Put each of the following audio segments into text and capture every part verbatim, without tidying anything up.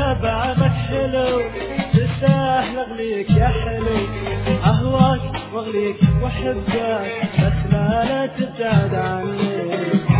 على بعضك حلو تستاهل اغليك يا حلو اهواك واغليك واحبك بس لا لا تبتعد عني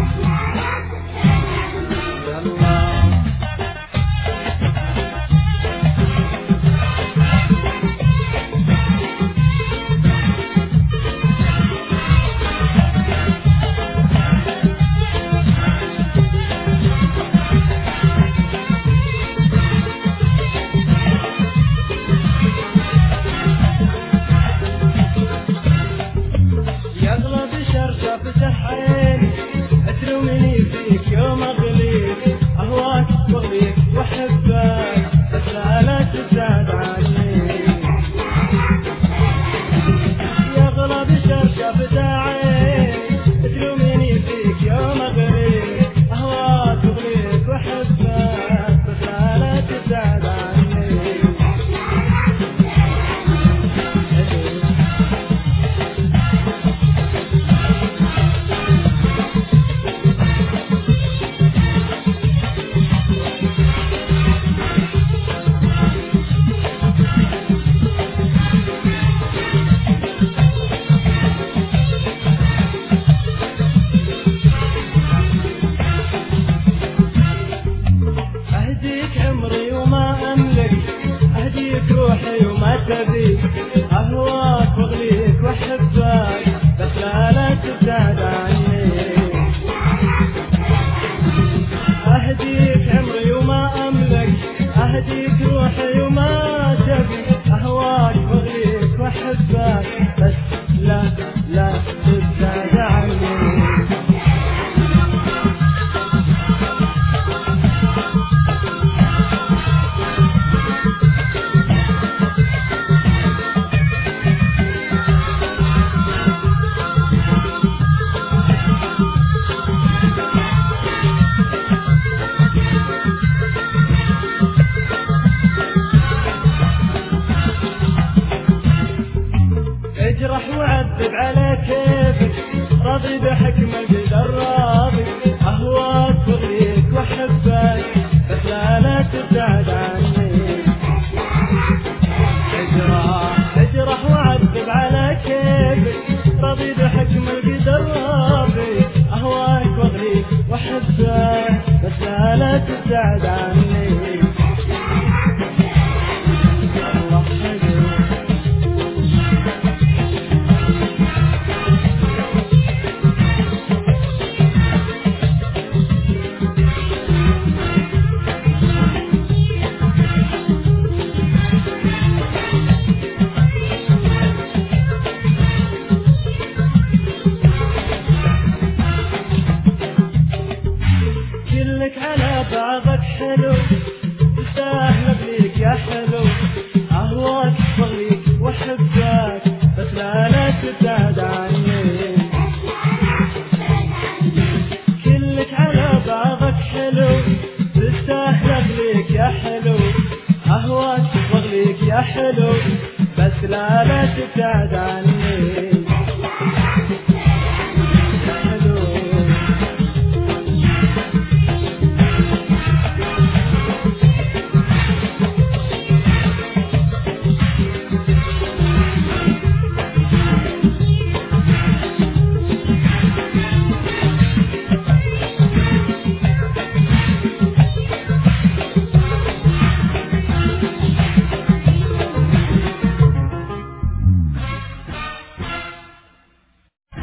فتح عيني اترمني فيك يوم اغليك اهواك واغليك واحبك بس لا لا تبتعد عني يا غلا بشرشة فتح عيني اترمني فيك يوم اغليك اهواك واغليك واحبك بس لا لا تبتعد عني أهديك عمري وما أملك أهديك روحي وما تبي أهواك واغليك وأحبك بس لا لا تبتعد عني أهديك عمري وما أملك أهديك روحي وما تبي أهواك واغليك وأحبك بس لا لا تبتعد عني اجرح وعذب على كيفك راضي بحكم القدر راضي اهواك واغليك واحبك بس لا لا تبتعد عني اجرح اجرح وعذب على كيفك راضي بحكم القدر راضي اهواك واغليك واحبك بس لا لا تبتعد عني كلك على بعضك حلو